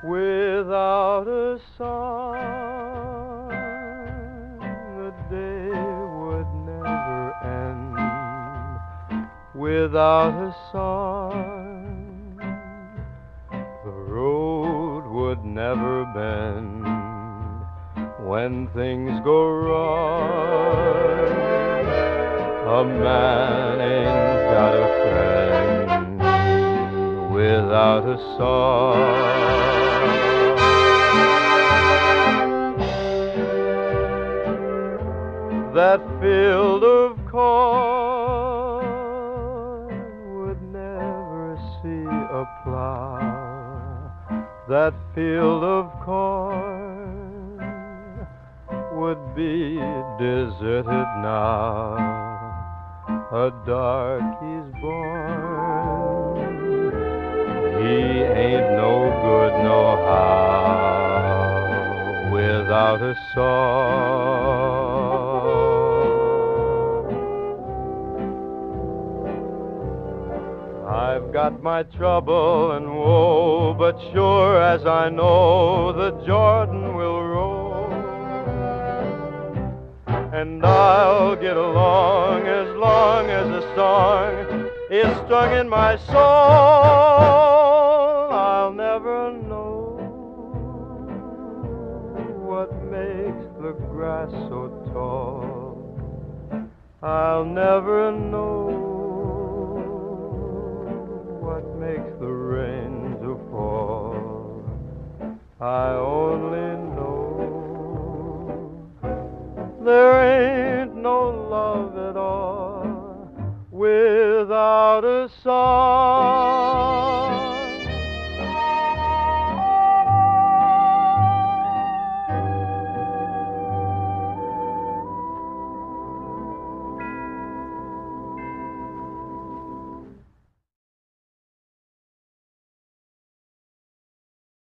Without a song, the day would never end. Without a song, the road would never bend. When things go wrong, a man ain't got a friend without a song. That field of corn would never see a plow. That field of corn would be deserted now. A darky's born, he ain't no good no how without a song. I've got my trouble and woe, but sure as I know the Jordan will roll, and I'll get along as long as a song is strung in my soul. I'll never know what makes the grass so tall. I'll never know what makes the rain to fall. I only know there ain't no love at all without a song.